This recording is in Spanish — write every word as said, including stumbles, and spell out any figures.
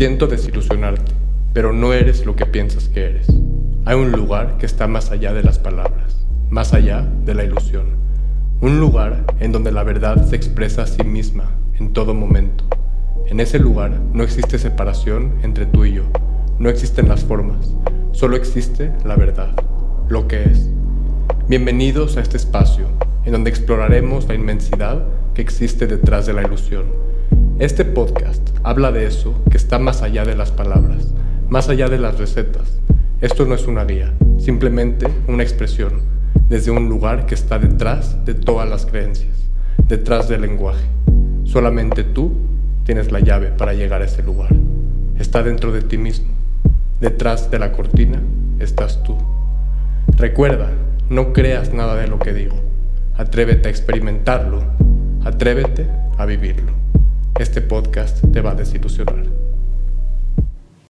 Siento desilusionarte, pero no eres lo que piensas que eres. Hay un lugar que está más allá de las palabras, más allá de la ilusión. Un lugar en donde la verdad se expresa a sí misma en todo momento. En ese lugar no existe separación entre tú y yo. No existen las formas, solo existe la verdad, lo que es. Bienvenidos a este espacio, en donde exploraremos la inmensidad que existe detrás de la ilusión. Este podcast habla de eso que está más allá de las palabras, más allá de las recetas. Esto no es una guía, simplemente una expresión, desde un lugar que está detrás de todas las creencias, detrás del lenguaje. Solamente tú tienes la llave para llegar a ese lugar. Está dentro de ti mismo. Detrás de la cortina estás tú. Recuerda, no creas nada de lo que digo. Atrévete a experimentarlo. Atrévete a vivirlo. Este podcast te va a desilusionar.